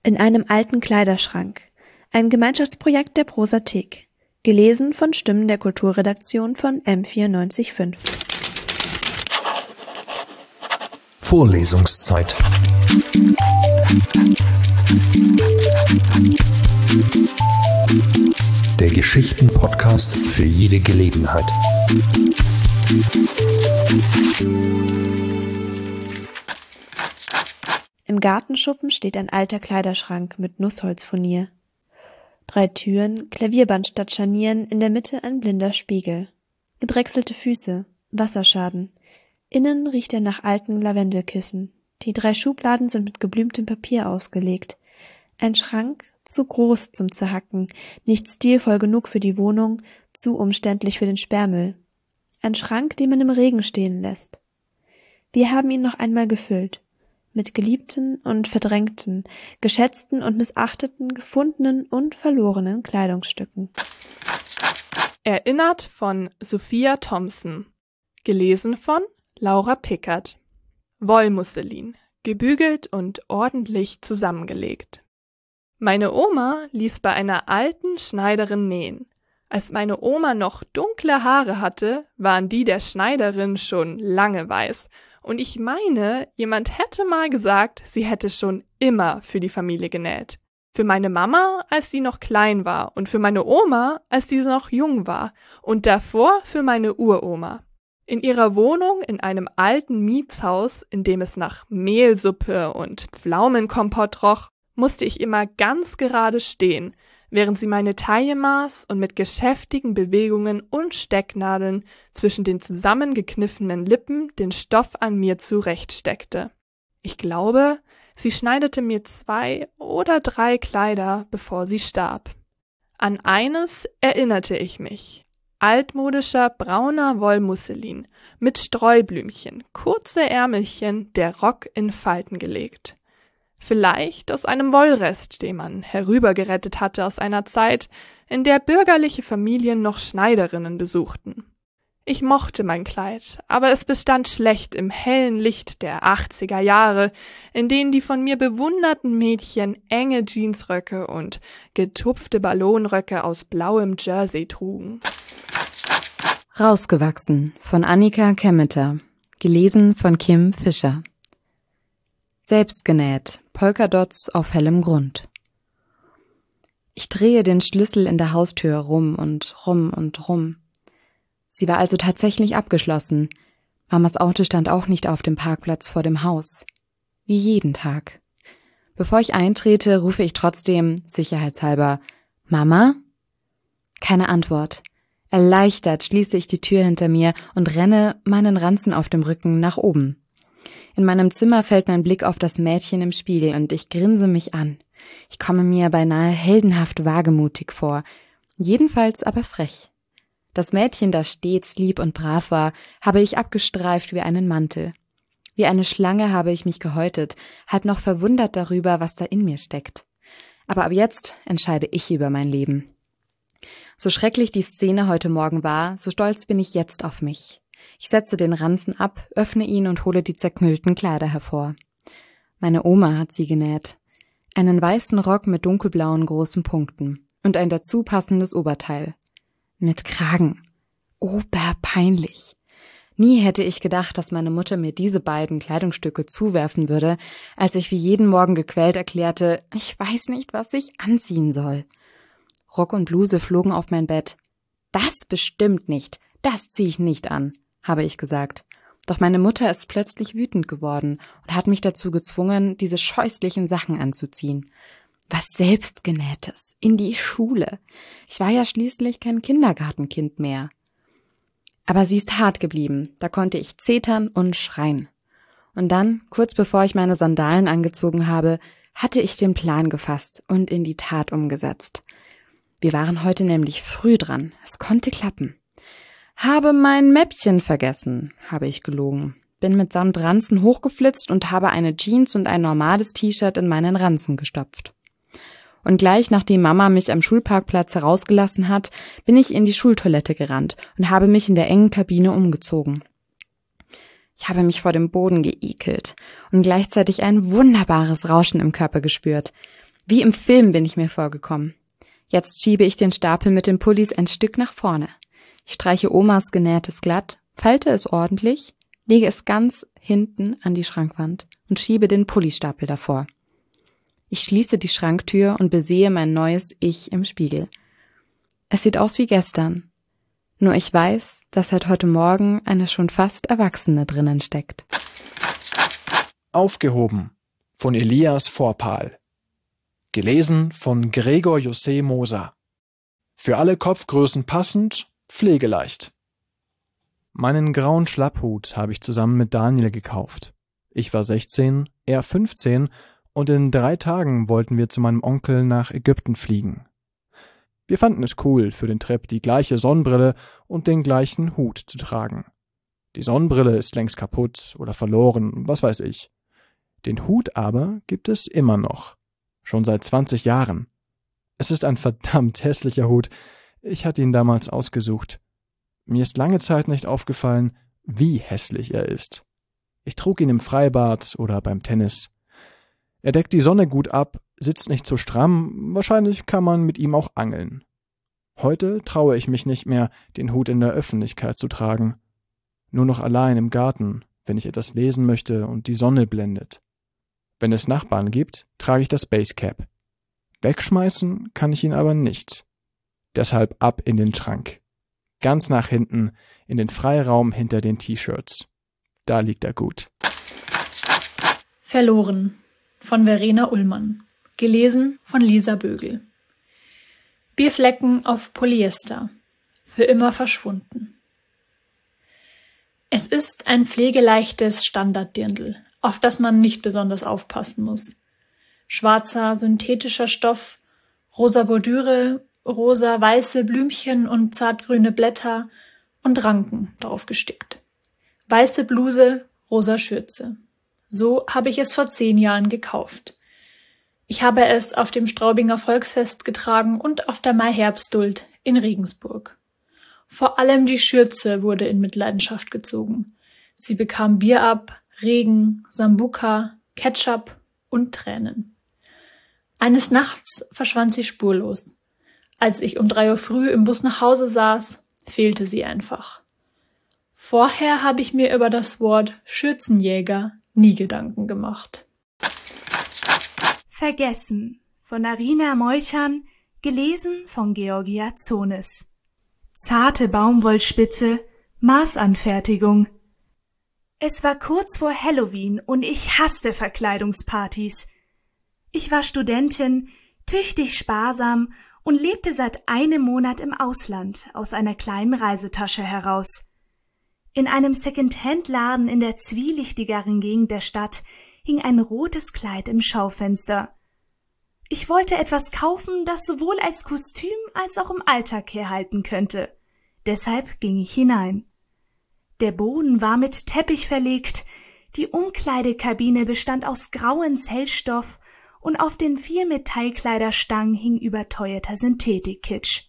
In einem alten Kleiderschrank. Ein Gemeinschaftsprojekt der Prosathek. Gelesen von Stimmen der Kulturredaktion von M94.5. Vorlesungszeit. Der Geschichten-Podcast für jede Gelegenheit. Im Gartenschuppen steht ein alter Kleiderschrank mit Nussholzfurnier. 3 Türen, Klavierband statt Scharnieren, in der Mitte ein blinder Spiegel. Gedrechselte Füße, Wasserschaden. Innen riecht er nach alten Lavendelkissen. Die 3 Schubladen sind mit geblümtem Papier ausgelegt. Ein Schrank, zu groß zum Zerhacken, nicht stilvoll genug für die Wohnung, zu umständlich für den Sperrmüll. Ein Schrank, den man im Regen stehen lässt. Wir haben ihn noch einmal gefüllt. Mit geliebten und verdrängten, geschätzten und missachteten, gefundenen und verlorenen Kleidungsstücken. Erinnert von Sophia Thompson. Gelesen von Laura Pickert. Wollmusselin, gebügelt und ordentlich zusammengelegt. Meine Oma ließ bei einer alten Schneiderin nähen. Als meine Oma noch dunkle Haare hatte, waren die der Schneiderin schon lange weiß. Und ich meine, jemand hätte mal gesagt, sie hätte schon immer für die Familie genäht. Für meine Mama, als sie noch klein war, und für meine Oma, als diese noch jung war, und davor für meine Uroma. In ihrer Wohnung in einem alten Mietshaus, in dem es nach Mehlsuppe und Pflaumenkompott roch, musste ich immer ganz gerade stehen, während sie meine Taille maß und mit geschäftigen Bewegungen und Stecknadeln zwischen den zusammengekniffenen Lippen den Stoff an mir zurechtsteckte. Ich glaube, sie schneidete mir 2 oder 3 Kleider, bevor sie starb. An eines erinnerte ich mich. Altmodischer brauner Wollmusselin mit Streublümchen, kurze Ärmelchen, der Rock in Falten gelegt. Vielleicht aus einem Wollrest, den man herübergerettet hatte aus einer Zeit, in der bürgerliche Familien noch Schneiderinnen besuchten. Ich mochte mein Kleid, aber es bestand schlecht im hellen Licht der 80er Jahre, in denen die von mir bewunderten Mädchen enge Jeansröcke und getupfte Ballonröcke aus blauem Jersey trugen. Rausgewachsen von Annika Kemmeter, gelesen von Kim Fischer. Selbstgenäht, Polkadots auf hellem Grund. Ich drehe den Schlüssel in der Haustür rum und rum und rum. Sie war also tatsächlich abgeschlossen. Mamas Auto stand auch nicht auf dem Parkplatz vor dem Haus. Wie jeden Tag. Bevor ich eintrete, rufe ich trotzdem, sicherheitshalber, »Mama?« Keine Antwort. Erleichtert schließe ich die Tür hinter mir und renne, meinen Ranzen auf dem Rücken, nach oben. In meinem Zimmer fällt mein Blick auf das Mädchen im Spiegel und ich grinse mich an. Ich komme mir beinahe heldenhaft wagemutig vor, jedenfalls aber frech. Das Mädchen, das stets lieb und brav war, habe ich abgestreift wie einen Mantel. Wie eine Schlange habe ich mich gehäutet, halb noch verwundert darüber, was da in mir steckt. Aber ab jetzt entscheide ich über mein Leben. So schrecklich die Szene heute Morgen war, so stolz bin ich jetzt auf mich. Ich setze den Ranzen ab, öffne ihn und hole die zerknüllten Kleider hervor. Meine Oma hat sie genäht. Einen weißen Rock mit dunkelblauen großen Punkten und ein dazu passendes Oberteil. Mit Kragen. Oberpeinlich. Nie hätte ich gedacht, dass meine Mutter mir diese beiden Kleidungsstücke zuwerfen würde, als ich wie jeden Morgen gequält erklärte, ich weiß nicht, was ich anziehen soll. Rock und Bluse flogen auf mein Bett. Das bestimmt nicht, das ziehe ich nicht an, habe ich gesagt. Doch meine Mutter ist plötzlich wütend geworden und hat mich dazu gezwungen, diese scheußlichen Sachen anzuziehen. Was Selbstgenähtes, in die Schule. Ich war ja schließlich kein Kindergartenkind mehr. Aber sie ist hart geblieben, da konnte ich zetern und schreien. Und dann, kurz bevor ich meine Sandalen angezogen habe, hatte ich den Plan gefasst und in die Tat umgesetzt. Wir waren heute nämlich früh dran, es konnte klappen. Habe mein Mäppchen vergessen, habe ich gelogen. Bin mitsamt Ranzen hochgeflitzt und habe eine Jeans und ein normales T-Shirt in meinen Ranzen gestopft. Und gleich nachdem Mama mich am Schulparkplatz herausgelassen hat, bin ich in die Schultoilette gerannt und habe mich in der engen Kabine umgezogen. Ich habe mich vor dem Boden geekelt und gleichzeitig ein wunderbares Rauschen im Körper gespürt. Wie im Film bin ich mir vorgekommen. Jetzt schiebe ich den Stapel mit den Pullis ein Stück nach vorne. Ich streiche Omas genähtes glatt, falte es ordentlich, lege es ganz hinten an die Schrankwand und schiebe den Pullistapel davor. Ich schließe die Schranktür und besehe mein neues Ich im Spiegel. Es sieht aus wie gestern. Nur ich weiß, dass seit heute Morgen eine schon fast Erwachsene drinnen steckt. Aufgehoben von Elias Vorpal. Gelesen von Gregor José Moser. Für alle Kopfgrößen passend, pflegeleicht. Meinen grauen Schlapphut habe ich zusammen mit Daniel gekauft. Ich war 16, er 15 und in 3 Tagen wollten wir zu meinem Onkel nach Ägypten fliegen. Wir fanden es cool, für den Trip die gleiche Sonnenbrille und den gleichen Hut zu tragen. Die Sonnenbrille ist längst kaputt oder verloren, was weiß ich. Den Hut aber gibt es immer noch. Schon seit 20 Jahren. Es ist ein verdammt hässlicher Hut. Ich hatte ihn damals ausgesucht. Mir ist lange Zeit nicht aufgefallen, wie hässlich er ist. Ich trug ihn im Freibad oder beim Tennis. Er deckt die Sonne gut ab, sitzt nicht zu stramm, wahrscheinlich kann man mit ihm auch angeln. Heute traue ich mich nicht mehr, den Hut in der Öffentlichkeit zu tragen. Nur noch allein im Garten, wenn ich etwas lesen möchte und die Sonne blendet. Wenn es Nachbarn gibt, trage ich das Basecap. Wegschmeißen kann ich ihn aber nicht. Deshalb ab in den Schrank. Ganz nach hinten, in den Freiraum hinter den T-Shirts. Da liegt er gut. Verloren von Verena Ullmann. Gelesen von Lisa Bögel. Bierflecken auf Polyester. Für immer verschwunden. Es ist ein pflegeleichtes Standarddirndl, auf das man nicht besonders aufpassen muss. Schwarzer, synthetischer Stoff, rosa Bordüre, rosa-weiße Blümchen und zartgrüne Blätter und Ranken drauf gestickt. Weiße Bluse, rosa Schürze. So habe ich es vor 10 Jahren gekauft. Ich habe es auf dem Straubinger Volksfest getragen und auf der Mai-Herbstduld in Regensburg. Vor allem die Schürze wurde in Mitleidenschaft gezogen. Sie bekam Bier ab, Regen, Sambuka, Ketchup und Tränen. Eines Nachts verschwand sie spurlos. Als ich um 3 Uhr früh im Bus nach Hause saß, fehlte sie einfach. Vorher habe ich mir über das Wort Schürzenjäger nie Gedanken gemacht. Vergessen von Arina Meuchan, gelesen von Georgia Zones. Zarte Baumwollspitze, Maßanfertigung. Es war kurz vor Halloween und ich hasste Verkleidungspartys. Ich war Studentin, tüchtig sparsam und lebte seit einem Monat im Ausland aus einer kleinen Reisetasche heraus. In einem Second-Hand-Laden in der zwielichtigeren Gegend der Stadt hing ein rotes Kleid im Schaufenster. Ich wollte etwas kaufen, das sowohl als Kostüm als auch im Alltag herhalten könnte. Deshalb ging ich hinein. Der Boden war mit Teppich verlegt, die Umkleidekabine bestand aus grauem Zellstoff und auf den 4 Metallkleiderstangen hing überteuerter Synthetikkitsch.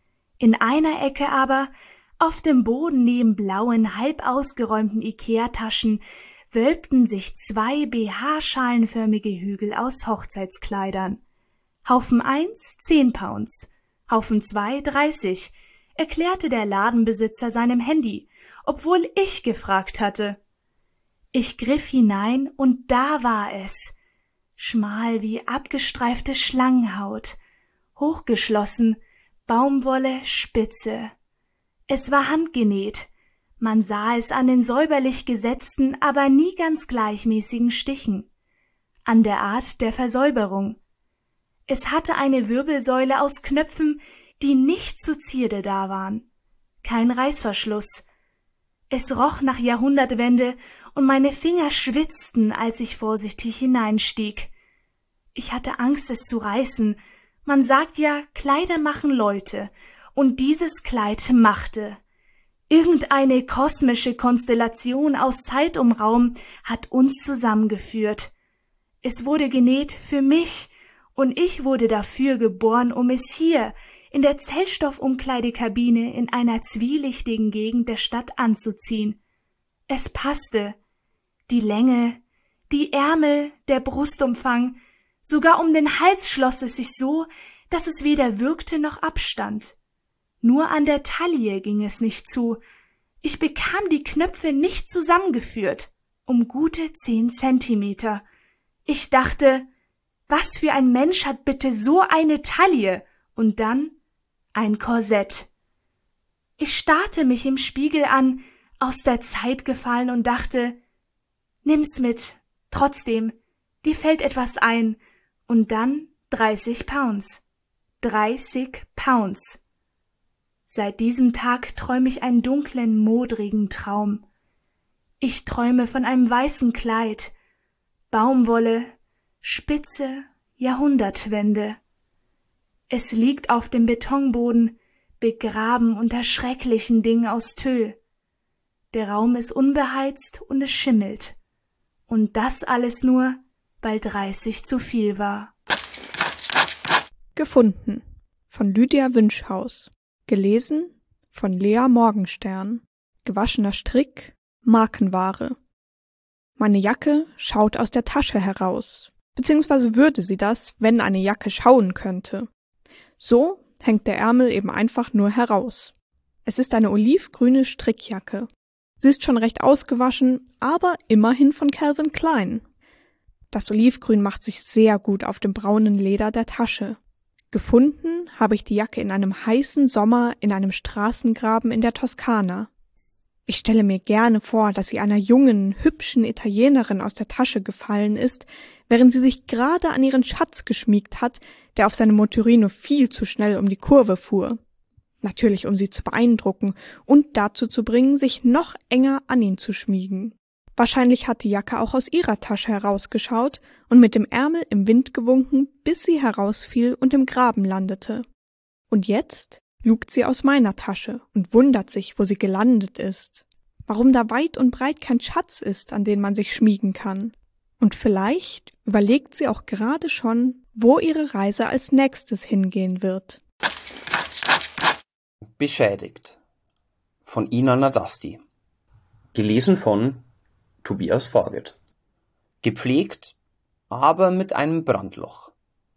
In einer Ecke aber, auf dem Boden neben blauen, halb ausgeräumten Ikea-Taschen, wölbten sich 2 BH-schalenförmige Hügel aus Hochzeitskleidern. Haufen 1, 10 Pounds, Haufen 2, 30, erklärte der Ladenbesitzer seinem Handy, obwohl ich gefragt hatte. Ich griff hinein und da war es. Schmal wie abgestreifte Schlangenhaut, hochgeschlossen, Baumwolle spitze. Es war handgenäht. Man sah es an den säuberlich gesetzten, aber nie ganz gleichmäßigen Stichen, an der Art der Versäuberung. Es hatte eine Wirbelsäule aus Knöpfen, die nicht zur Zierde da waren. Kein Reißverschluss. Es roch nach Jahrhundertwende und meine Finger schwitzten, als ich vorsichtig hineinstieg. Ich hatte Angst, es zu reißen. Man sagt ja, Kleider machen Leute, und dieses Kleid machte. Irgendeine kosmische Konstellation aus Zeit und Raum hat uns zusammengeführt. Es wurde genäht für mich, und ich wurde dafür geboren, um es hier in der Zellstoffumkleidekabine in einer zwielichtigen Gegend der Stadt anzuziehen. Es passte. Die Länge, die Ärmel, der Brustumfang, Sogar um den Hals schloss es sich so, dass es weder würgte noch abstand. Nur an der Taille ging es nicht zu. Ich bekam die Knöpfe nicht zusammengeführt, um gute 10 Zentimeter. Ich dachte, was für ein Mensch hat bitte so eine Taille und dann ein Korsett. Ich starrte mich im Spiegel an, aus der Zeit gefallen und dachte, nimm's mit, trotzdem, dir fällt etwas ein, und dann 30 Pounds. 30 Pounds. Seit diesem Tag träume ich einen dunklen, modrigen Traum. Ich träume von einem weißen Kleid, Baumwolle, spitze Jahrhundertwände. Es liegt auf dem Betonboden, begraben unter schrecklichen Dingen aus Tüll. Der Raum ist unbeheizt und es schimmelt. Und das alles nur, weil 30 zu viel war. Gefunden von Lydia Wünschhaus. Gelesen von Lea Morgenstern. Gewaschener Strick, Markenware. Meine Jacke schaut aus der Tasche heraus, beziehungsweise würde sie das, wenn eine Jacke schauen könnte. So hängt der Ärmel eben einfach nur heraus. Es ist eine olivgrüne Strickjacke. Sie ist schon recht ausgewaschen, aber immerhin von Calvin Klein. Das Olivgrün macht sich sehr gut auf dem braunen Leder der Tasche. Gefunden habe ich die Jacke in einem heißen Sommer in einem Straßengraben in der Toskana. Ich stelle mir gerne vor, dass sie einer jungen, hübschen Italienerin aus der Tasche gefallen ist, während sie sich gerade an ihren Schatz geschmiegt hat, der auf seinem Motorino viel zu schnell um die Kurve fuhr. Natürlich, um sie zu beeindrucken und dazu zu bringen, sich noch enger an ihn zu schmiegen. Wahrscheinlich hat die Jacke auch aus ihrer Tasche herausgeschaut und mit dem Ärmel im Wind gewunken, bis sie herausfiel und im Graben landete. Und jetzt lugt sie aus meiner Tasche und wundert sich, wo sie gelandet ist. Warum da weit und breit kein Schatz ist, an den man sich schmiegen kann. Und vielleicht überlegt sie auch gerade schon, wo ihre Reise als nächstes hingehen wird. Beschädigt von Ina Nadasti. Gelesen von Tobias Farget. Gepflegt, aber mit einem Brandloch.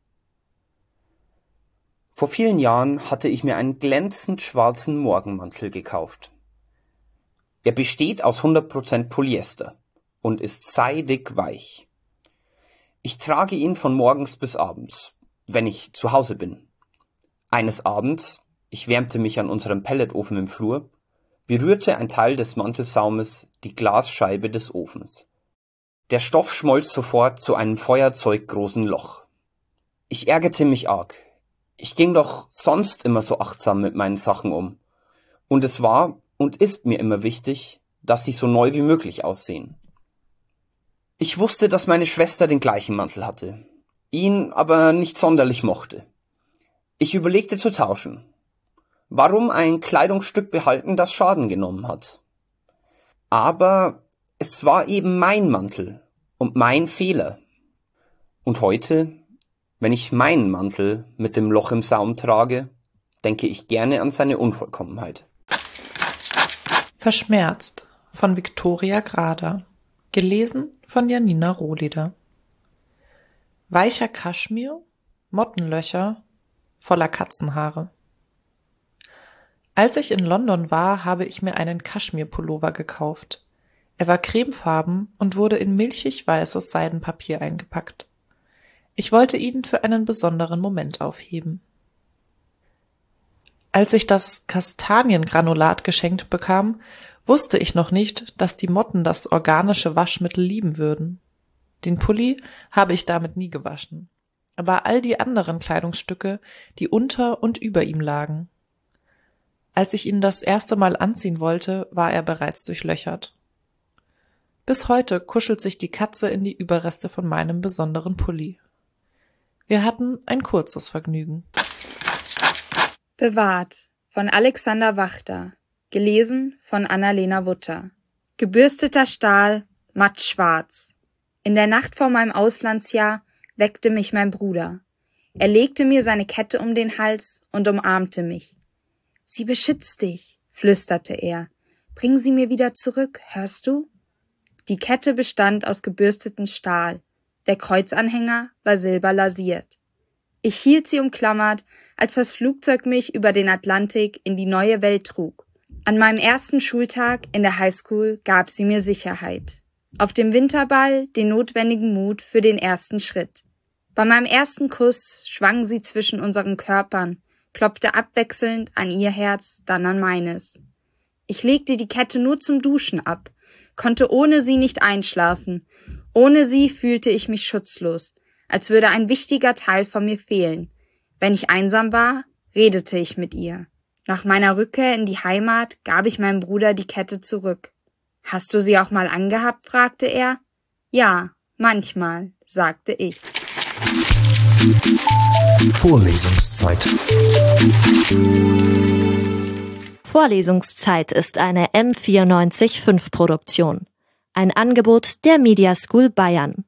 Vor vielen Jahren hatte ich mir einen glänzend schwarzen Morgenmantel gekauft. Er besteht aus 100% Polyester und ist seidig weich. Ich trage ihn von morgens bis abends, wenn ich zu Hause bin. Eines Abends, ich wärmte mich an unserem Pelletofen im Flur, berührte ein Teil des Mantelsaumes die Glasscheibe des Ofens. Der Stoff schmolz sofort zu einem feuerzeuggroßen Loch. Ich ärgerte mich arg. Ich ging doch sonst immer so achtsam mit meinen Sachen um. Und es war und ist mir immer wichtig, dass sie so neu wie möglich aussehen. Ich wusste, dass meine Schwester den gleichen Mantel hatte, ihn aber nicht sonderlich mochte. Ich überlegte zu tauschen. Warum ein Kleidungsstück behalten, das Schaden genommen hat? Aber es war eben mein Mantel und mein Fehler. Und heute, wenn ich meinen Mantel mit dem Loch im Saum trage, denke ich gerne an seine Unvollkommenheit. Verschmerzt von Viktoria Grader. Gelesen von Janina Rohleder. Weicher Kaschmir, Mottenlöcher, voller Katzenhaare. Als ich in London war, habe ich mir einen Kaschmir-Pullover gekauft. Er war cremefarben und wurde in milchig weißes Seidenpapier eingepackt. Ich wollte ihn für einen besonderen Moment aufheben. Als ich das Kastaniengranulat geschenkt bekam, wusste ich noch nicht, dass die Motten das organische Waschmittel lieben würden. Den Pulli habe ich damit nie gewaschen, aber all die anderen Kleidungsstücke, die unter und über ihm lagen. Als ich ihn das erste Mal anziehen wollte, war er bereits durchlöchert. Bis heute kuschelt sich die Katze in die Überreste von meinem besonderen Pulli. Wir hatten ein kurzes Vergnügen. Bewahrt von Alexander Wachter. Gelesen von Annalena Wutter. Gebürsteter Stahl, mattschwarz. In der Nacht vor meinem Auslandsjahr weckte mich mein Bruder. Er legte mir seine Kette um den Hals und umarmte mich. »Sie beschützt dich«, flüsterte er. »Bring sie mir wieder zurück, hörst du?« Die Kette bestand aus gebürstetem Stahl. Der Kreuzanhänger war silberlasiert. Ich hielt sie umklammert, als das Flugzeug mich über den Atlantik in die neue Welt trug. An meinem ersten Schultag in der Highschool gab sie mir Sicherheit. Auf dem Winterball den notwendigen Mut für den ersten Schritt. Bei meinem ersten Kuss schwang sie zwischen unseren Körpern, klopfte abwechselnd an ihr Herz, dann an meines. Ich legte die Kette nur zum Duschen ab, konnte ohne sie nicht einschlafen. Ohne sie fühlte ich mich schutzlos, als würde ein wichtiger Teil von mir fehlen. Wenn ich einsam war, redete ich mit ihr. Nach meiner Rückkehr in die Heimat gab ich meinem Bruder die Kette zurück. »Hast du sie auch mal angehabt?« fragte er. »Ja, manchmal«, sagte ich. Vorlesungszeit. Vorlesungszeit ist eine M94.5 Produktion. Ein Angebot der Media School Bayern.